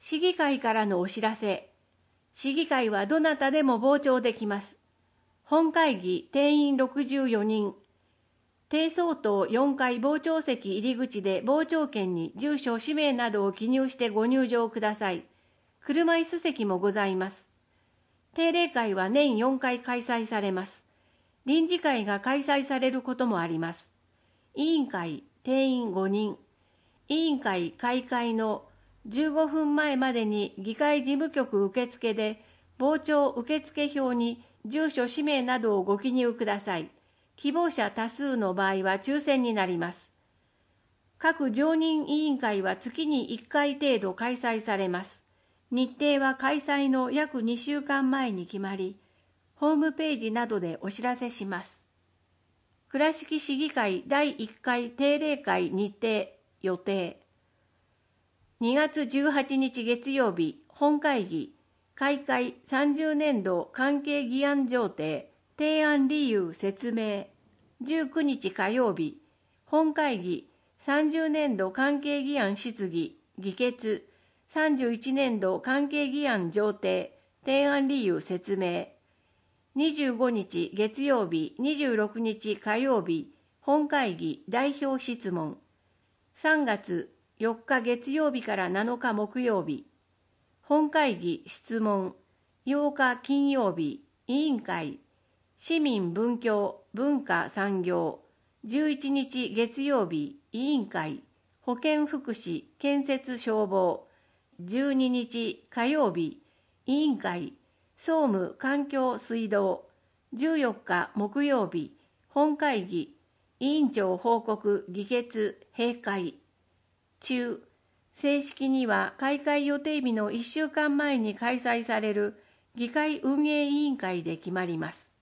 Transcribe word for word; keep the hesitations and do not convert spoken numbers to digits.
市議会からのお知らせ。市議会はどなたでも傍聴できます。本会議定員ろくじゅうよにん。低相当よんかい傍聴席入り口で傍聴券に住所、氏名などを記入してご入場ください。車椅子席もございます。定例会は年よんかい開催されます。臨時会が開催されることもあります。委員会定員ごにん。委員会開会のじゅうごふんまえまでに議会事務局受付で傍聴受付票に住所、氏名などをご記入ください。希望者多数の場合は抽選になります。各常任委員会は月にいっかい程度開催されます。日程は開催の約にしゅうかんまえに決まり、ホームページなどでお知らせします。倉敷市議会だいいっかい定例会日程予定。にがつじゅうはちにち月曜日、本会議、開会さんじゅうねんど関係議案条定、提案理由説明。じゅうくにち火曜日、本会議、さんじゅうねんど関係議案質疑、議決、さんじゅういちねんど関係議案条定、提案理由説明。にじゅうごにち月曜日、にじゅうろくにち火曜日、本会議代表質問。さんがつよっか月曜日からなのか木曜日、本会議質問。ようか金曜日、委員会、市民文教文化産業。じゅういちにち月曜日、委員会、保健福祉建設消防。じゅうににち火曜日、委員会、総務環境水道。じゅうよっか木曜日、本会議、委員長報告議決閉会。中、正式には開会予定日のいっしゅうかんまえに開催される議会運営委員会で決まります。